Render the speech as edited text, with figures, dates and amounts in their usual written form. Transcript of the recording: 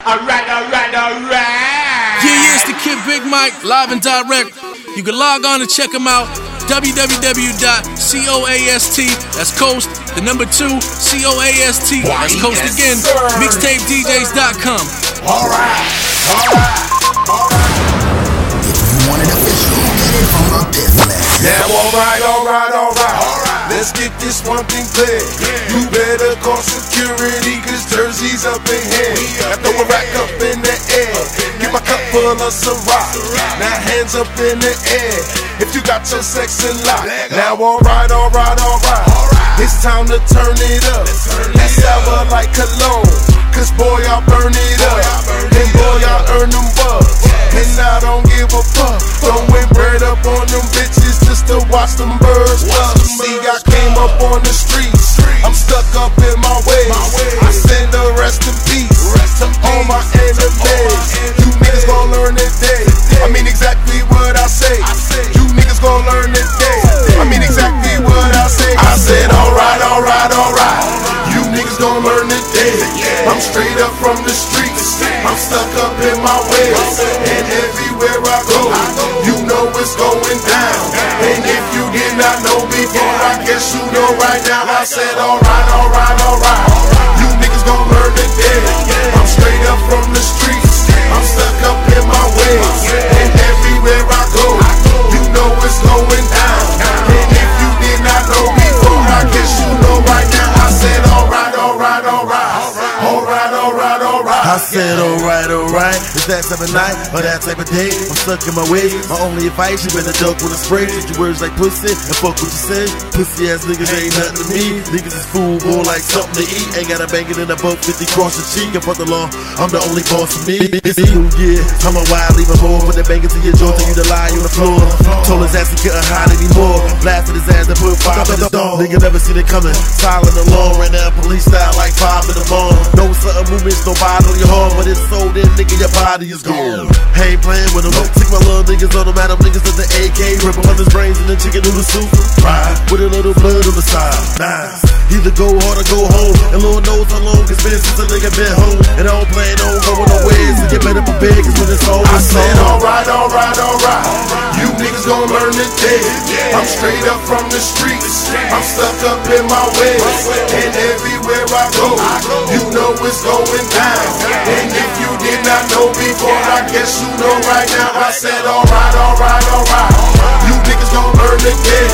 Yeah, it's the Kid Big Mike, live and direct. You can log on and check him out. www.coast, that's Coast, the number 2, COAST, that's Coast again, mixtapedjs.com. Alright. If you want it official, get it from a deathless. Now alright. Let's get this one thing clear. You better call security, cause Jersey's up in here. I throw a rack up in the air. Get my cup full of Ciroc. Now hands up in the air if you got your sex in lock. Now alright. It's time to turn it up. That sour like cologne, cause boy I burn it up. And boy I earn them bucks. And I don't give a fuck. Throwing bread up on them bitches just to watch them birds fuck. See, I came up on the streets. I'm stuck up in my ways. I send the rest in peace to all my enemies. You niggas gon' learn today. I mean exactly what I say. You niggas gon' learn today. I mean exactly what I say. I said alright. You niggas gon' learn today. I'm straight up from the streets. I'm stuck up in my ways. And everywhere I go, you know it's going down. And if you did not know before, I guess you know right now. I said alright. You niggas gon' learn today. I'm straight up from the streets. I'm stuck up in my ways. And everywhere I go, you know it's going down. And if you did not know before, I guess you know right now. I said alright. I said alright, it's that type of night or that type of day. I'm stuck in my ways. My only advice, you better duck with a spray. Take your words like pussy and fuck what you say. Pussy ass niggas ain't nothing to me. Niggas is food, more like something to eat. Ain't gotta bang it in a boat 50 cross the cheek. And fuck the law, I'm the only boss for me. It's a new year, I'm a wild, leave a more. Put that bang into your jaw, tell you to lie on the floor. Told his ass he couldn't hide anymore. Blasted his ass and put 5 in his dog. Nigga never seen it coming, silent alone. Ran down police style like 5 in the morning. No sudden movements, no bottle on your heart. But it's so then nigga, your body is gone. Ain't playing with them. Take my little niggas on them, at them niggas at the AK. Rip on his brains in the chicken noodle soup. Fried with a little blood on the side. Nice. Either go hard or go home. And Lord knows how long it's been since a nigga been home. And I don't plan on going nowhere. So get better prepared, cause when it's all I said alright. You niggas gon' learn today. I'm straight up from the streets. I'm stuck up in my ways. And everywhere I go, you know it's going down. And if you did not know before, I guess you know right now. I said alright. You niggas gon' learn today.